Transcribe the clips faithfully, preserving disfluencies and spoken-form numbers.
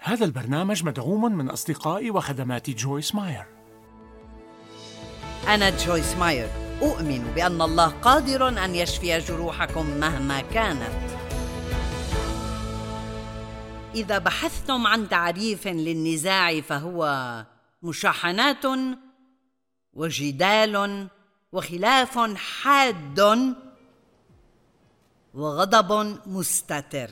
هذا البرنامج مدعوم من أصدقاء وخدمات جويس ماير. أنا جويس ماير، أؤمن بأن الله قادر أن يشفي جروحكم مهما كانت. إذا بحثتم عن تعريف للنزاع فهو مشاحنات وجدال وخلاف حاد وغضب مستتر.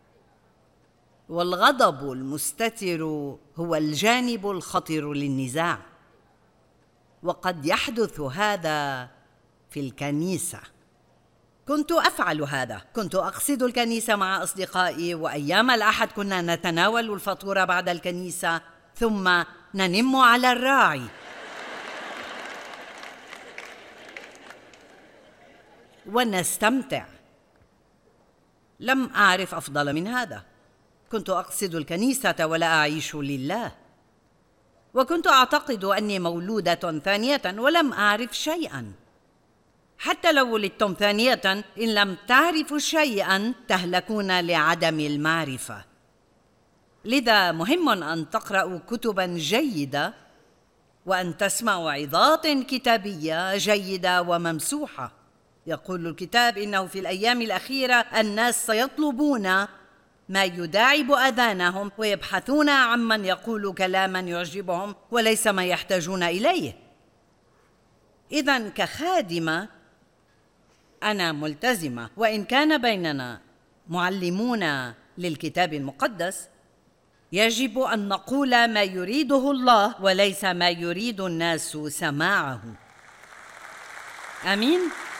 والغضب المستتر هو الجانب الخطر للنزاع، وقد يحدث هذا في الكنيسة. كنت أفعل هذا، كنت أقصد الكنيسة مع أصدقائي، وأيام الأحد كنا نتناول الفطور بعد الكنيسة ثم ننم على الراعي ونستمتع. لم أعرف أفضل من هذا. كنت أقصد الكنيسة ولا أعيش لله، وكنت أعتقد أني مولودة ثانية ولم أعرف شيئا. حتى لو ولدتم ثانية إن لم تعرفوا شيئا تهلكون لعدم المعرفة. لذا مهم أن تقرأوا كتبا جيدة وأن تسمعوا عظات كتابية جيدة وممسوحة. يقول الكتاب إنه في الأيام الأخيرة الناس سيطلبون ما يداعب آذانهم ويبحثون عمن يقول كلاما يعجبهم وليس ما يحتاجون إليه. إذن كخادمة أنا ملتزمة، وإن كان بيننا معلمون للكتاب المقدس يجب أن نقول ما يريده الله وليس ما يريد الناس سماعه. آمين.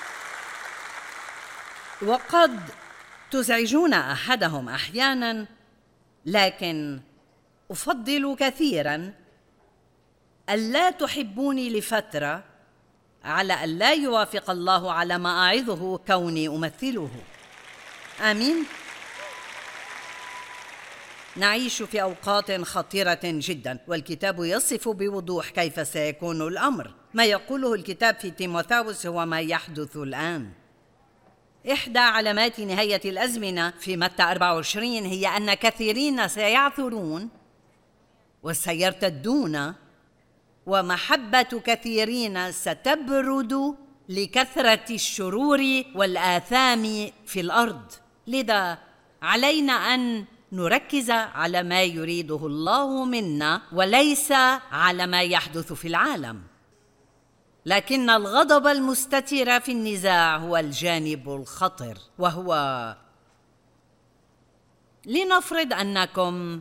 وقد تزعجون أحدهم أحياناً، لكن أفضل كثيراً ألا تحبوني لفترة على أن لا يوافق الله على ما أعظه كوني أمثله. آمين. نعيش في أوقات خطيرة جداً، والكتاب يصف بوضوح كيف سيكون الأمر. ما يقوله الكتاب في تيموثاوس هو ما يحدث الآن. إحدى علامات نهاية الأزمنة في متى أربعة وعشرين هي أن كثيرين سيعثرون وسيرتدون، ومحبة كثيرين ستبرد لكثرة الشرور والآثام في الأرض. لذا علينا أن نركز على ما يريده الله منا وليس على ما يحدث في العالم. لكن الغضب المستتر في النزاع هو الجانب الخطر، وهو لنفرض أنكم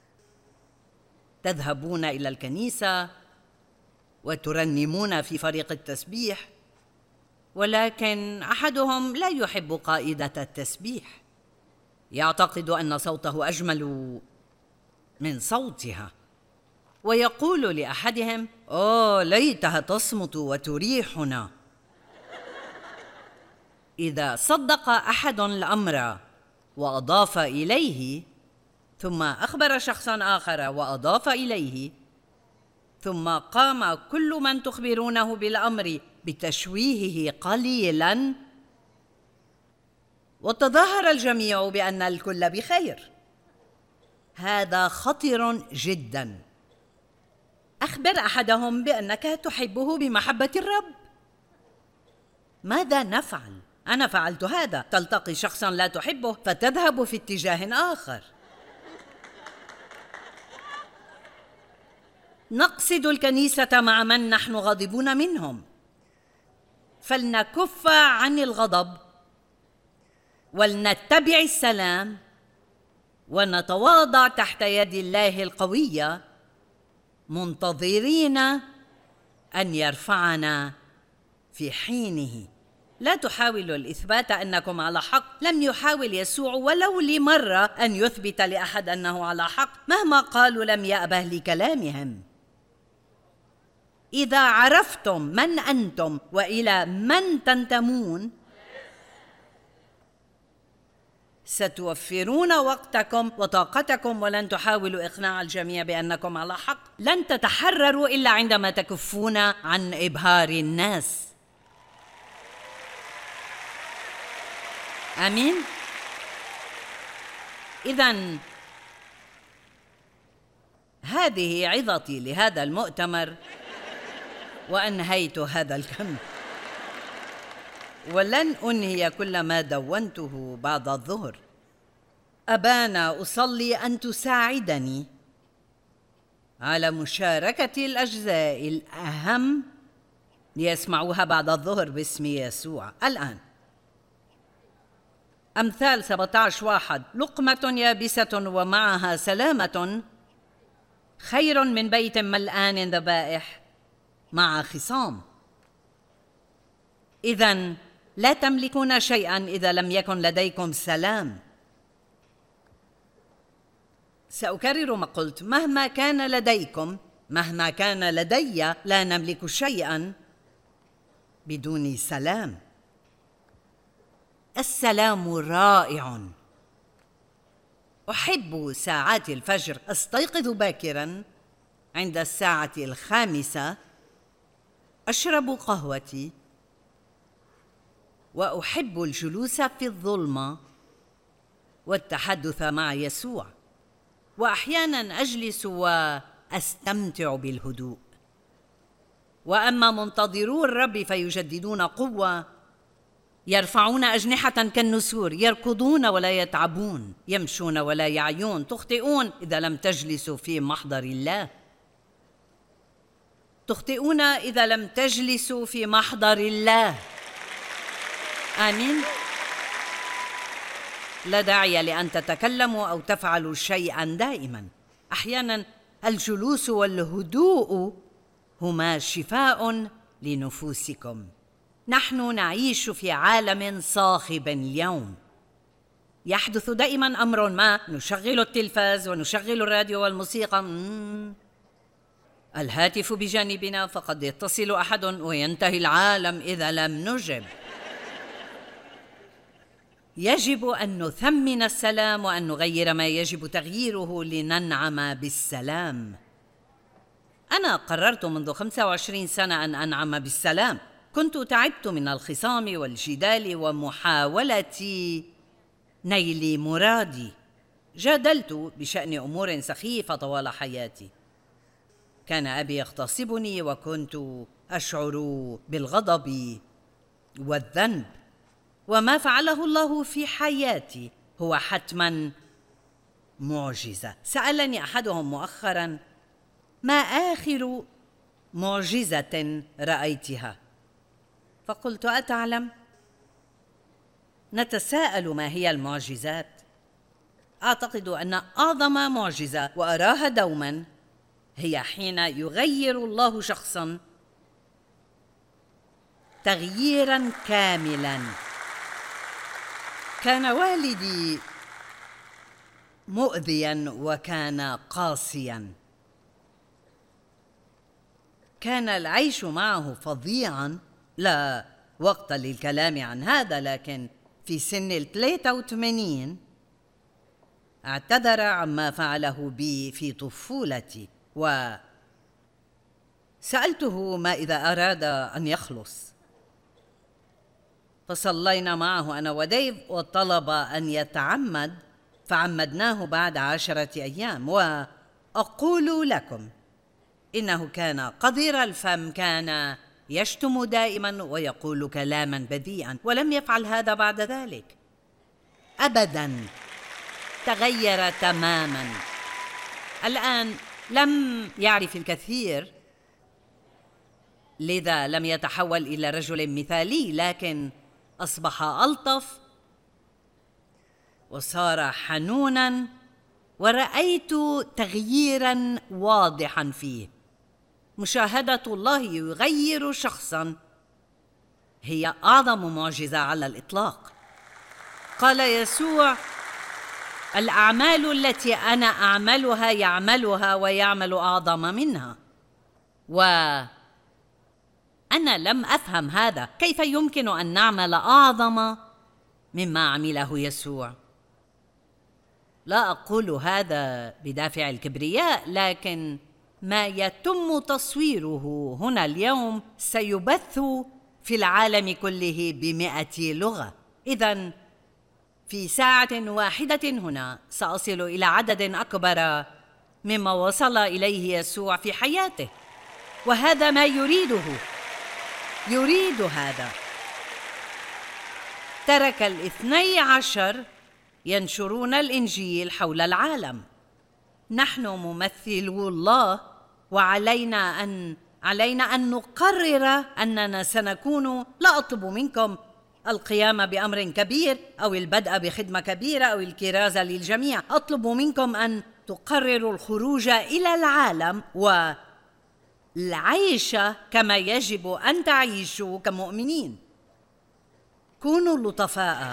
تذهبون إلى الكنيسة وترنمون في فريق التسبيح، ولكن أحدهم لا يحب قائدة التسبيح، يعتقد أن صوته أجمل من صوتها، ويقول لأحدهم: أوه ليتها تصمت وتريحنا. إذا صدق أحد الأمر وأضاف إليه، ثم أخبر شخصاً آخر وأضاف إليه، ثم قام كل من تخبرونه بالأمر بتشويهه قليلاً، وتظاهر الجميع بأن الكل بخير، هذا خطر جداً. أخبر أحدهم بأنك تحبه بمحبة الرب. ماذا نفعل؟ أنا فعلت هذا. تلتقي شخصاً لا تحبه فتذهب في اتجاه آخر. نقصد الكنيسة مع من نحن غاضبون منهم، فلنكف عن الغضب ولنتبع السلام ونتواضع تحت يد الله القوية، منتظرين أن يرفعنا في حينه. لا تحاولوا الإثبات أنكم على حق. لم يحاول يسوع ولو لمرة أن يثبت لأحد أنه على حق. مهما قالوا لم يأبه لكلامهم. إذا عرفتم من أنتم وإلى من تنتمون ستوفرون وقتكم وطاقتكم، ولن تحاولوا إقناع الجميع بأنكم على حق. لن تتحرروا إلا عندما تكفون عن إبهار الناس. آمين. إذن هذه عظتي لهذا المؤتمر، وأنهيت هذا الكم، ولن أنهي كل ما دونته بعد الظهر. أبانا، أصلي أن تساعدني على مشاركة الأجزاء الأهم ليسمعوها بعد الظهر باسم يسوع. الآن أمثال سبعة عشر واحد: لقمة يابسة ومعها سلامة خير من بيت ملآن ذبائح مع خصام. إذن لا تملكون شيئا إذا لم يكن لديكم سلام. سأكرر ما قلت: مهما كان لديكم، مهما كان لدي، لا نملك شيئا بدون سلام. السلام رائع. أحب ساعات الفجر، أستيقظ باكرا عند الساعة الخامسة، أشرب قهوتي، وأحب الجلوس في الظلمة والتحدث مع يسوع، وأحيانا أجلس وأستمتع بالهدوء. وأما منتظرو الرب فيجددون قوة، يرفعون أجنحة كالنسور، يركضون ولا يتعبون، يمشون ولا يعيون. تخطئون إذا لم تجلسوا في محضر الله. تخطئون إذا لم تجلسوا في محضر الله. آمين. لا داعي لأن تتكلموا أو تفعلوا شيئا دائما. أحيانا الجلوس والهدوء هما شفاء لنفوسكم. نحن نعيش في عالم صاخب اليوم. يحدث دائما أمر ما، نشغل التلفاز ونشغل الراديو والموسيقى، مم. الهاتف بجانبنا، فقد يتصل أحد وينتهي العالم إذا لم نجب. يجب أن نثمن السلام وأن نغير ما يجب تغييره لننعم بالسلام. أنا قررت منذ خمسة وعشرين سنة أن أنعم بالسلام. كنت تعبت من الخصام والجدال ومحاولة نيل مرادي. جادلت بشأن أمور سخيفة طوال حياتي. كان أبي يغتصبني وكنت أشعر بالغضب والذنب، وما فعله الله في حياتي هو حتما معجزة. سألني أحدهم مؤخرا: ما آخر معجزة رأيتها؟ فقلت: أتعلم؟ نتساءل ما هي المعجزات. أعتقد أن أعظم معجزة وأراها دوما هي حين يغير الله شخصا تغييرا كاملا. كان والدي مؤذيا وكان قاسيا. كان العيش معه فظيعا. لا وقت للكلام عن هذا، لكن في سن الثلاثة وثمانين اعتذر عما فعله بي في طفولتي، وسألته ما إذا أراد أن يخلص. فصلينا معه أنا وديف وطلب أن يتعمد، فعمدناه بعد عشرة أيام. وأقول لكم إنه كان قذر الفم، كان يشتم دائما ويقول كلاما بذيئا، ولم يفعل هذا بعد ذلك أبدا. تغير تماما. الآن لم يعرف الكثير، لذا لم يتحول إلى رجل مثالي، لكن أصبح ألطف وصار حنونا، ورأيت تغييرا واضحا فيه. مشاهدة الله يغير شخصا هي أعظم معجزة على الإطلاق. قال يسوع: الأعمال التي أنا أعملها يعملها ويعمل أعظم منها. وأنا لم أفهم هذا. كيف يمكن أن نعمل أعظم مما عمله يسوع؟ لا أقول هذا بدافع الكبرياء، لكن ما يتم تصويره هنا اليوم سيبث في العالم كله بمئة لغة. إذن في ساعة واحدة هنا سأصل إلى عدد أكبر مما وصل إليه يسوع في حياته، وهذا ما يريده. يريد هذا. ترك الاثني عشر ينشرون الإنجيل حول العالم. نحن ممثلو الله، وعلينا أن علينا أن نقرر أننا سنكون، لا أطلب منكم القيام بأمر كبير أو البدء بخدمة كبيرة أو الكرازة للجميع، أطلب منكم أن تقرروا الخروج إلى العالم والعيش كما يجب أن تعيشوا كمؤمنين. كونوا لطفاء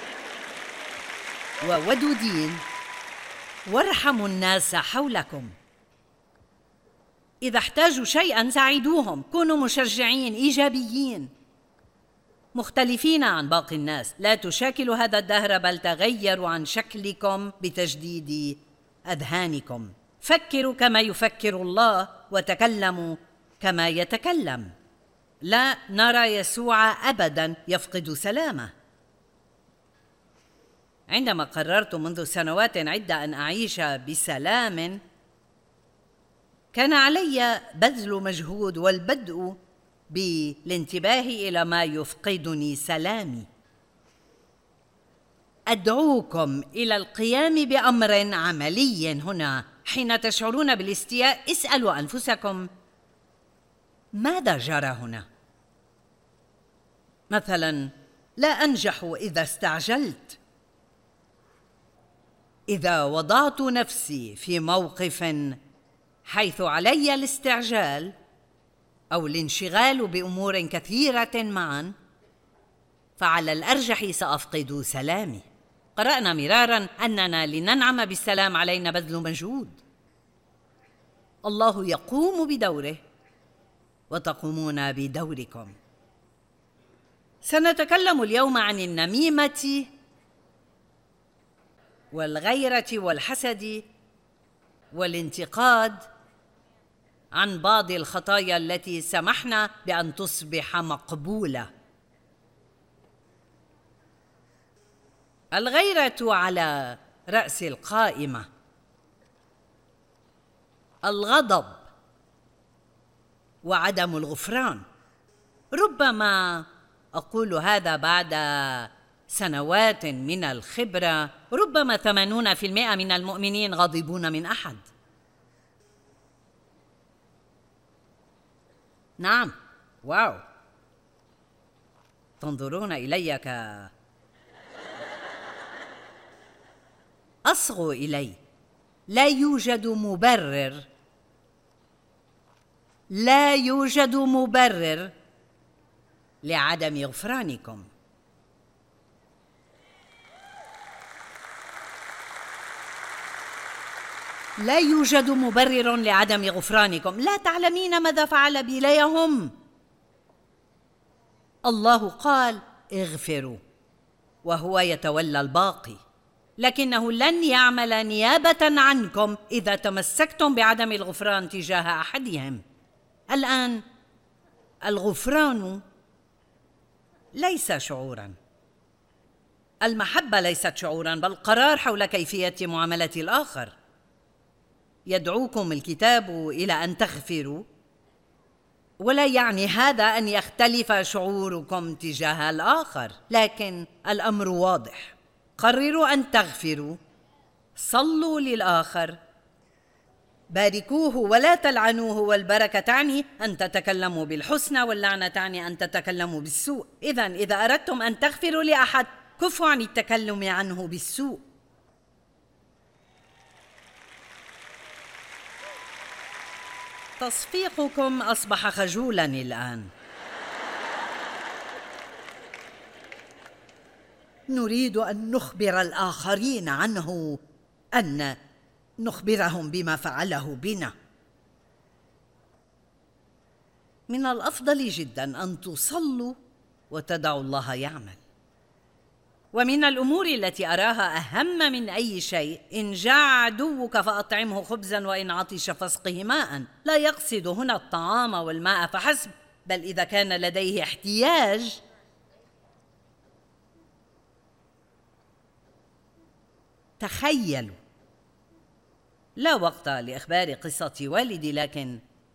وودودين وارحموا الناس حولكم. إذا احتاجوا شيئاً ساعدوهم. كونوا مشجعين إيجابيين مختلفين عن باقي الناس. لا تشاكلوا هذا الدهر، بل تغيروا عن شكلكم بتجديد أذهانكم. فكروا كما يفكر الله وتكلموا كما يتكلم. لا نرى يسوع أبداً يفقد سلامه. عندما قررت منذ سنوات عدة أن أعيش بسلام، كان علي بذل مجهود والبدء بالانتباه إلى ما يفقدني سلامي. أدعوكم إلى القيام بأمر عملي هنا. حين تشعرون بالاستياء اسألوا أنفسكم: ماذا جرى هنا؟ مثلاً، لا أنجح إذا استعجلت. إذا وضعت نفسي في موقف حيث علي الاستعجال أو الانشغال بأمور كثيرة معاً، فعلى الأرجح سأفقد سلامي. قرأنا مراراً أننا لننعم بالسلام علينا بذل مجهود. الله يقوم بدوره وتقومون بدوركم. سنتكلم اليوم عن النميمة والغيرة والحسد والانتقاد، عن بعض الخطايا التي سمحنا بأن تصبح مقبولة. الغيرة على رأس القائمة. الغضب وعدم الغفران. ربما أقول هذا بعد سنوات من الخبرة. ربما ثمانون في المئة من المؤمنين غاضبون من أحد. نعم، واو، تنظرون إلي ك أصغوا إلي. لا يوجد مبرر لا يوجد مبرر لعدم غفرانكم. لا يوجد مبرر لعدم غفرانكم. لا تعلمين ماذا فعل بي، لا يهم. الله قال: اغفروا، وهو يتولى الباقي. لكنه لن يعمل نيابة عنكم إذا تمسكتم بعدم الغفران تجاه أحدهم. الآن الغفران ليس شعوراً. المحبة ليست شعوراً، بل قرار حول كيفية معاملة الآخر. يدعوكم الكتاب إلى أن تغفروا، ولا يعني هذا أن يختلف شعوركم تجاه الآخر، لكن الأمر واضح. قرروا أن تغفروا، صلوا للآخر، باركوه ولا تلعنوه. والبركة تعني أن تتكلموا بالحسنى، واللعنة تعني أن تتكلموا بالسوء. إذن إذا أردتم أن تغفروا لأحد، كفوا عن التكلم عنه بالسوء. تصفيقكم أصبح خجولاً الآن. نريد أن نخبر الآخرين عنه، أن نخبرهم بما فعله بنا. من الأفضل جداً أن تصلوا وتدعوا الله يعمل. ومن الأمور التي أراها أهم من أي شيء: إن جاع عدوك فأطعمه خبزاً، وإن عطش فاسقه ماءً. لا يقصد هنا الطعام والماء فحسب، بل إذا كان لديه احتياج تخيلوا لا وقت لإخبار قصة والدي، لكن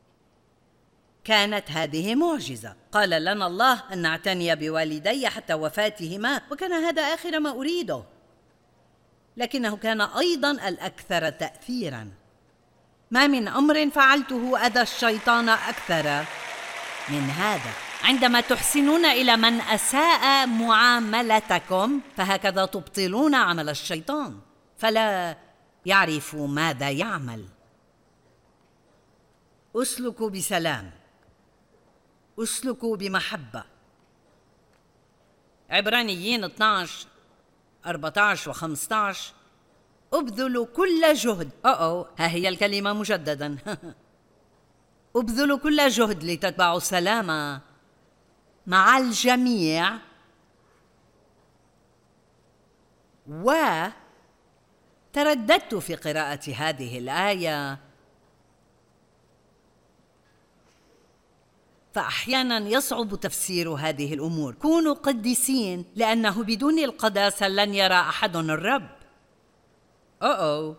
كانت هذه معجزة. قال لنا الله أن نعتني بوالدي حتى وفاتهما، وكان هذا آخر ما أريده، لكنه كان أيضاً الأكثر تأثيراً. ما من أمر فعلته أذى الشيطان أكثر من هذا. عندما تحسنون إلى من أساء معاملتكم فهكذا تبطلون عمل الشيطان، فلا يعرف ماذا يعمل. اسلكوا بسلام، اسلكوا بمحبة. عبرانيين اثناشر أربعة عشر وخمسة عشر. ابذلوا كل جهد. أوه ها هي الكلمة مجددا. ابذلوا كل جهد لتتبعوا السلام مع الجميع، وترددت في قراءة هذه الآية، فأحياناً يصعب تفسير هذه الأمور. كونوا قديسين، لأنه بدون القداسة لن يرى أحد الرب. أوه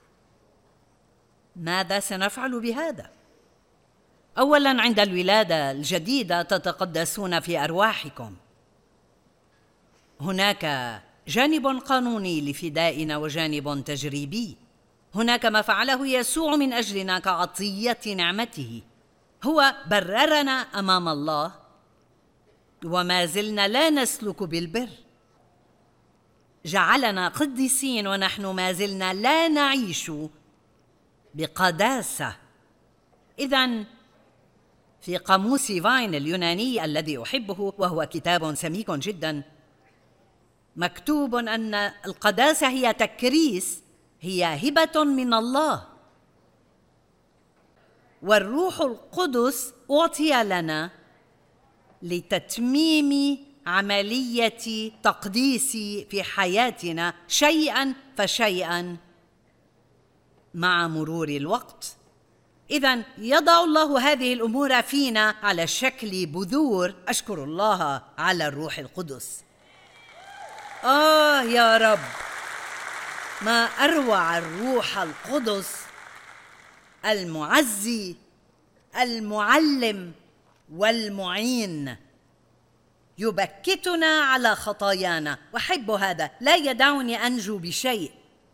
ماذا سنفعل بهذا؟ أولاً، عند الولادة الجديدة تتقدسون في أرواحكم. هناك جانب قانوني لفدائنا وجانب تجريبي. هناك ما فعله يسوع من أجلنا كعطية نعمته. هو بررنا أمام الله، وما زلنا لا نسلك بالبر. جعلنا قديسين ونحن ما زلنا لا نعيش بقداسة. إذن في قاموس فاين اليوناني الذي أحبه، وهو كتاب سميك جدا، مكتوب أن القداسة هي تكريس، هي هبة من الله، والروح القدس أعطي لنا لتتميم عملية تقديس في حياتنا شيئاً فشيئاً مع مرور الوقت. إذن يضع الله هذه الأمور فينا على شكل بذور. أشكر الله على الروح القدس. آه يا رب، ما أروع الروح القدس، المعزي، المعلم والمعين. يبكتنا على خطايانا، وأحب هذا، لا يدعني أنجو بشيء.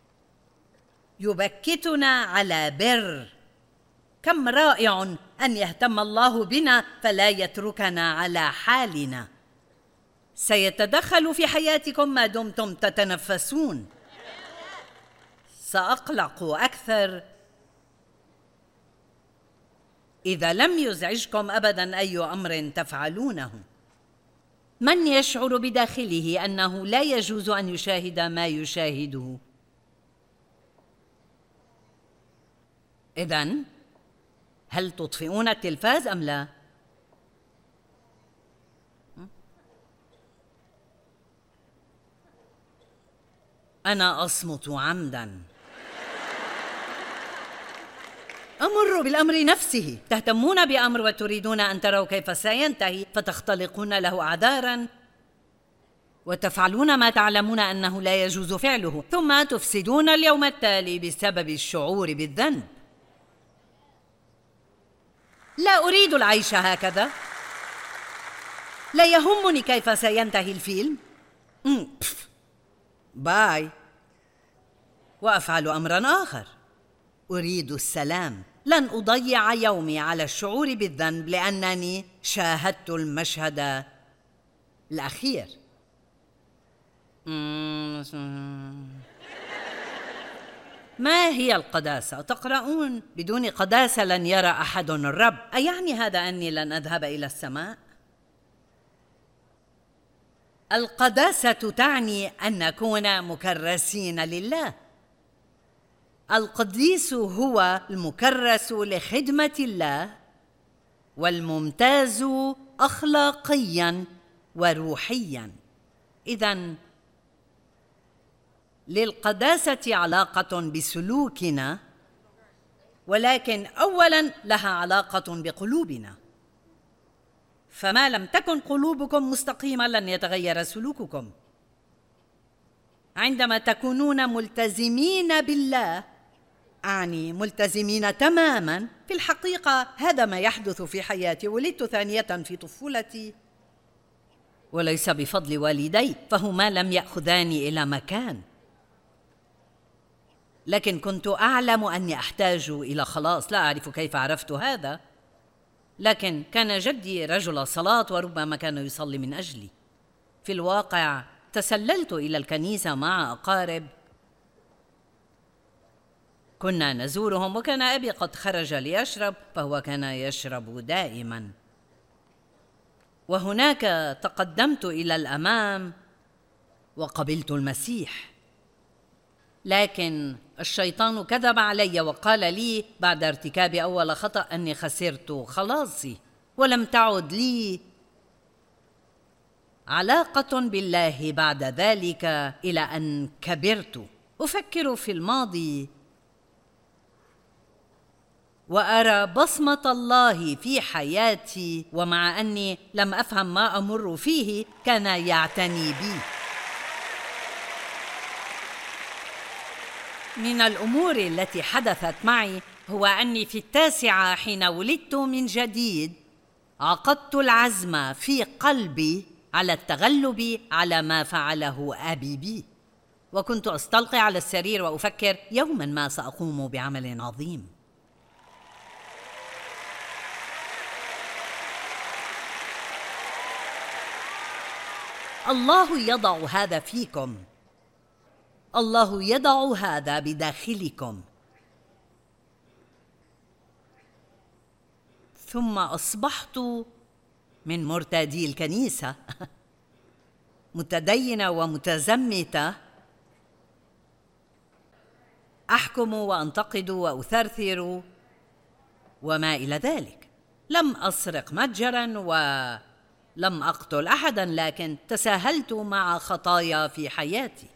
يبكتنا على بر. كم رائع أن يهتم الله بنا فلا يتركنا على حالنا. سيتدخل في حياتكم ما دمتم تتنفسون. سأقلق أكثر إذا لم يزعجكم أبداً أي أمر تفعلونه. من يشعر بداخله أنه لا يجوز أن يشاهد ما يشاهده؟ إذن هل تطفئون التلفاز أم لا؟ أنا أصمت عمداً. أمر بالأمر نفسه. تهتمون بأمر وتريدون أن تروا كيف سينتهي، فتختلقون له أعذاراً وتفعلون ما تعلمون أنه لا يجوز فعله، ثم تفسدون اليوم التالي بسبب الشعور بالذنب. لا أريد العيش هكذا. لا يهمني كيف سينتهي الفيلم. باي. وأفعل أمراً آخر. أريد السلام. لن أضيع يومي على الشعور بالذنب لأنني شاهدت المشهد الأخير. ما هي القداسة؟ تقرؤون بدون قداسة لن يرى أحد الرب. أيعني هذا أني لن أذهب إلى السماء؟ القداسة تعني أن نكون مكرسين لله. القديس هو المكرس لخدمة الله والممتاز أخلاقياً وروحياً. إذن للقداسة علاقة بسلوكنا، ولكن أولاً لها علاقة بقلوبنا. فما لم تكن قلوبكم مستقيمة لن يتغير سلوككم. عندما تكونون ملتزمين بالله أعني ملتزمين تماماً. في الحقيقة هذا ما يحدث في حياتي. ولدت ثانية في طفولتي، وليس بفضل والدي، فهما لم يأخذاني إلى مكان، لكن كنت أعلم أني أحتاج إلى خلاص. لا أعرف كيف عرفت هذا، لكن كان جدي رجل صلاة وربما كان يصلي من أجلي. في الواقع تسللت إلى الكنيسة مع أقارب كنا نزورهم، وكان أبي قد خرج ليشرب فهو كان يشرب دائما. وهناك تقدمت إلى الأمام وقبلت المسيح، لكن الشيطان كذب علي وقال لي بعد ارتكاب أول خطأ أني خسرت خلاصي، ولم تعد لي علاقة بالله بعد ذلك إلى أن كبرت. أفكر في الماضي وأرى بصمة الله في حياتي، ومع أني لم أفهم ما أمر فيه كان يعتني بي. من الأمور التي حدثت معي هو أني في التاسعة حين ولدت من جديد عقدت العزم في قلبي على التغلب على ما فعله أبي بي، وكنت أستلقي على السرير وأفكر يوما ما سأقوم بعمل عظيم. الله يضع هذا فيكم، الله يضع هذا بداخلكم. ثم أصبحت من مرتادي الكنيسة متدينة ومتزمتة، أحكم وأنتقد وأثرثر وما إلى ذلك. لم أسرق متجراً ولم أقتل أحداً، لكن تساهلت مع خطايا في حياتي.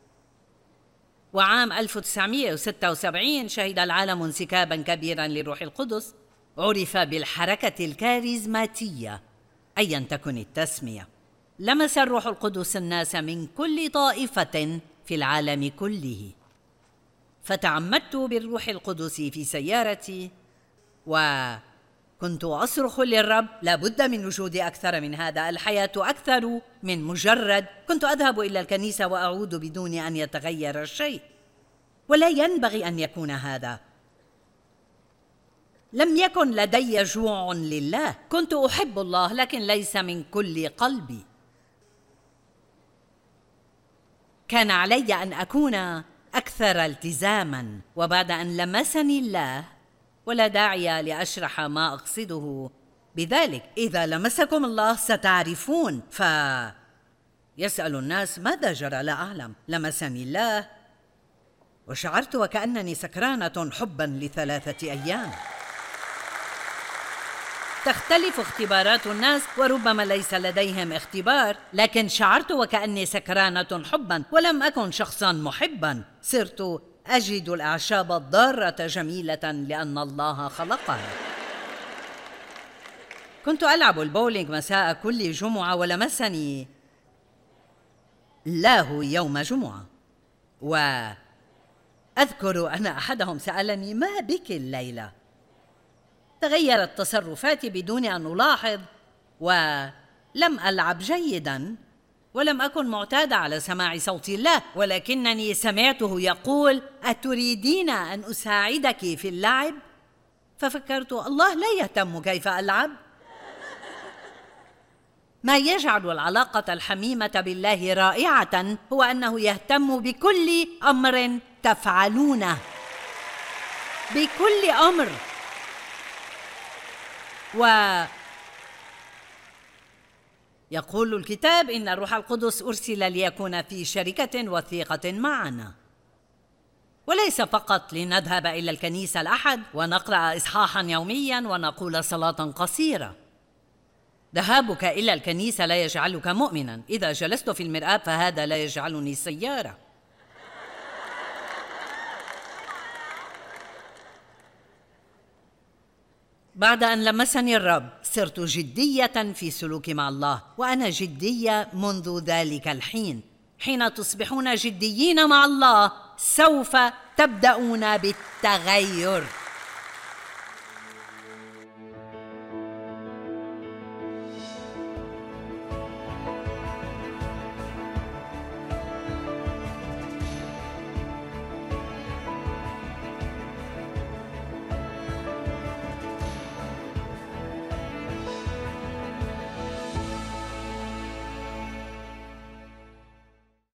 وعام ألف وتسعمائة وستة وسبعين شهد العالم انسكاباً كبيراً للروح القدس، عرف بالحركة الكاريزماتية أياً تكن التسمية. لمس الروح القدس الناس من كل طائفة في العالم كله، فتعمدت بالروح القدس في سيارتي وكنت أصرخ للرب: لا بد من وجود أكثر من هذا، الحياة أكثر من مجرد. كنت أذهب إلى الكنيسة وأعود بدون أن يتغير الشيء، ولا ينبغي أن يكون هذا. لم يكن لدي جوع لله، كنت أحب الله لكن ليس من كل قلبي. كان علي أن أكون أكثر التزاماً، وبعد أن لمسني الله، ولا داعي لأشرح ما أقصده بذلك، إذا لمسكم الله ستعرفون. فيسأل الناس ماذا جرى؟ لا أعلم. لمسني الله وشعرت وكأنني سكرانة حباً لثلاثة أيام. تختلف اختبارات الناس، وربما ليس لديهم اختبار، لكن شعرت وكأني سكرانة حباً، ولم أكن شخصاً محباً. صرت أجد الأعشاب الضارة جميلة لأن الله خلقها. كنت ألعب البولينج مساء كل جمعة، ولمسني الله يوم جمعة، وأذكر أن أحدهم سألني: ما بك الليلة؟ تغيرت تصرفاتي بدون أن ألاحظ، ولم ألعب جيداً، ولم أكن معتادة على سماع صوت الله، ولكنني سمعته يقول: أتريدين أن أساعدك في اللعب؟ ففكرت الله لا يهتم كيف ألعب. ما يجعل العلاقة الحميمة بالله رائعة هو أنه يهتم بكل أمر تفعلونه، بكل أمر. ويقول الكتاب إن الروح القدس أرسل ليكون في شركة وثيقة معنا، وليس فقط لنذهب إلى الكنيسة الأحد ونقرأ إصحاحاً يومياً ونقول صلاة قصيرة. ذهابك إلى الكنيسة لا يجعلك مؤمناً. إذا جلست في المرآب فهذا لا يجعلني سيارة. بعد أن لمسني الرب صرت جدية في سلوكي مع الله، وأنا جدية منذ ذلك الحين. حين تصبحون جديين مع الله سوف تبدأون بالتغير.